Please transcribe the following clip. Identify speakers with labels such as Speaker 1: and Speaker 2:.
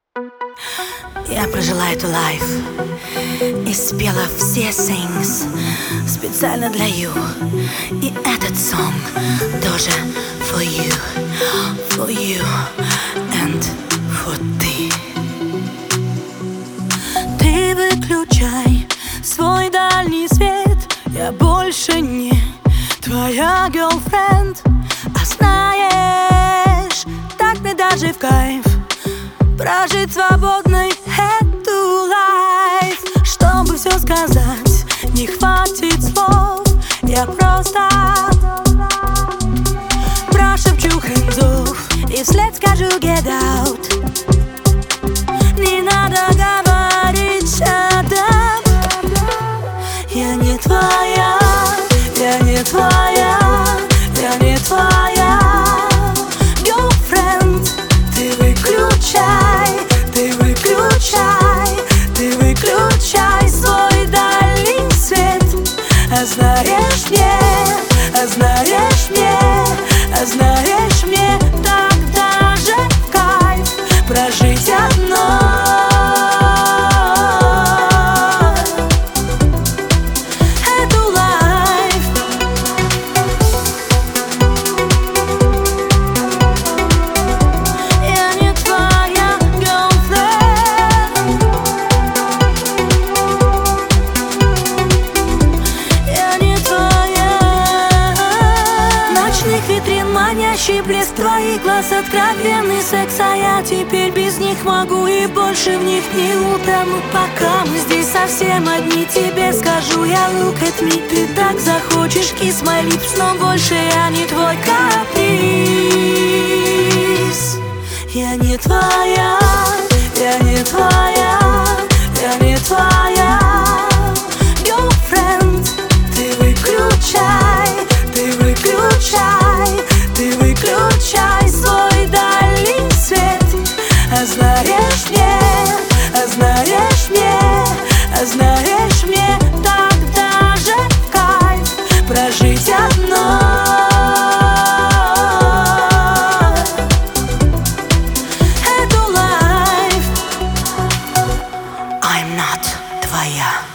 Speaker 1: Я прожила эту лайф и спела все sings специально для you. И этот сон тоже for you and for ты. Ты выключай свой дальний свет, я больше не твоя girlfriend. А знаешь, так мне даже в кайф прожить свободной эту лайф. Чтобы все сказать, не хватит слов. Я просто прошепчу hands off и вслед скажу get out. Не надо говорить shut up. Я не твоя, я не твоя, я не твоя girlfriend. Ты выключай, ты выключай, ты выключай свой дальний свет. А знаешь мне, а знаешь мне, а знаешь мне, так даже в кайф прожить одной эту лайф. Я не твоя girlfriend. Я не твоя. Ночных витрин манящий блеск твоих глаз, откровенный секс, а я теперь без них могу и больше в них не утону. Пока мы здесь совсем одни, тебе скажу я look at me. Ты так захочешь kiss my lips, но больше я не твой каприз. Я не твоя, я не твоя, я не твоя girlfriend. Ты выключай, ты выключай, ты выключай свой дальний свет. А знаешь мне, а знаешь мне, а знаешь мне, так даже в кайф прожить одной эту лайф. I'm not твоя.